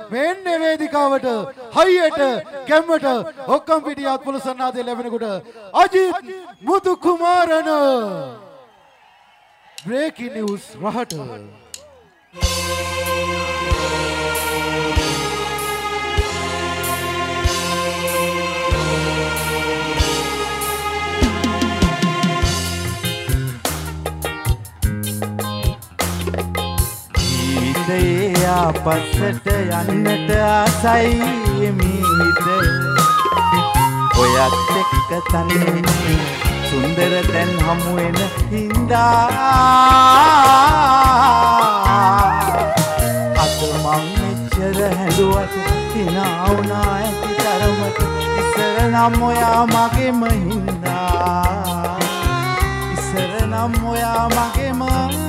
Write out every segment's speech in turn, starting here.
මෙන්න වේදිකාවට හයියට ගැම්මට ඔක්කොම පිටියත් පුලසන්නාදේ ලැබෙනකොට අජිත් මුතු කුමාරන breaking news රහට පස්සට යන්නට ආසයි මීට ඔයත් එක්ක තනියම සුන්දර තැන් හමු වෙන හින්දා අද මං මෙච්චර හැඬුවට හිනා වුණා ඇති තරමට ඉස්සර නම් ඔයා මගේම හින්දා ඉස්සර නම් ඔයා මගේම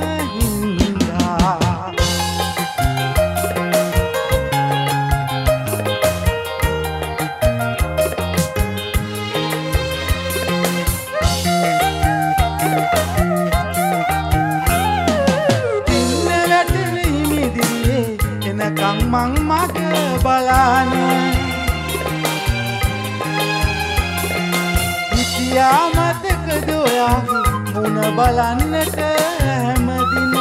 මං මග බලන ඉතියා මතකද ඔයාගේ මුණ බලන්නට හැමදින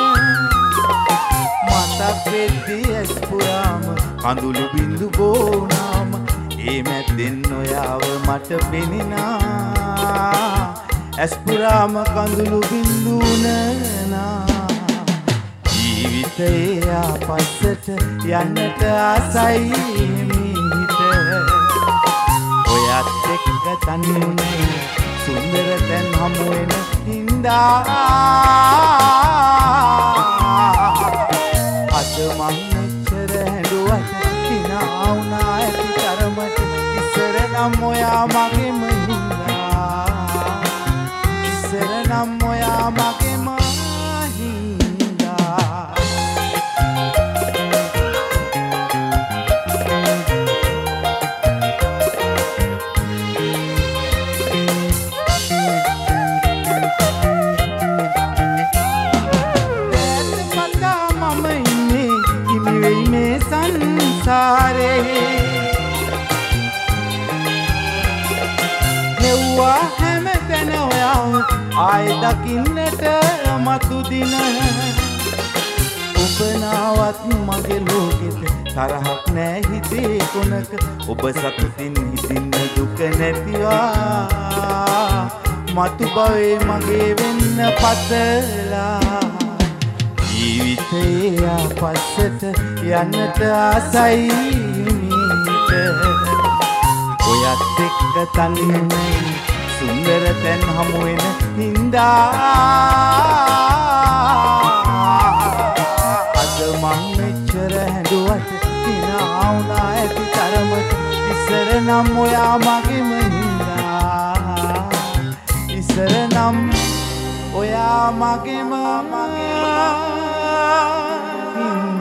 මතක් වෙද්දී ඇස් පුරාම කඳුළු බිඳු බෝනාම ඒ මැද්දෙන් ඔයාව මට පෙනෙනා ඇස් පුරාම කඳුළු බිඳු නනා ජීවිතේ ආපස්සට යන්නට ආසයි මීට ඔයත් එක්ක තනියුනේ සුන්දර තැන් හමු වෙන හින්දා අද මං මෙච්චර හැඬුවට හිනා වුණා ඇති තරමට ඉස්සර නම් ඔයා මගේම හින්දා ඉස්සර නම් ඔයා මගේම හෙව්වා හැමතැන ඔයාව ආයෙ දකින්නට මතු දින ඔබ නාවත් මගේ ලෝකෙට තරහක් නෑ හිතේ කොනක ඔබ සතුටින් හිතින්න දුක නැතිවා මතු භවයේ මගේ වෙන්න පතලා ජීවිතේ ආපස්සට යන්නට ආසයි මීට ඔයත් එක්ක තනියම සුන්දර තැන් හමු වෙන හින්දා අද මං මෙච්චර හැඬුවට හිනා වුණා ඇති තරමට ඉස්සර නම් ඔයා මගේම හින්දා ඉස්සර නම් ඔයා මගේම හින්දා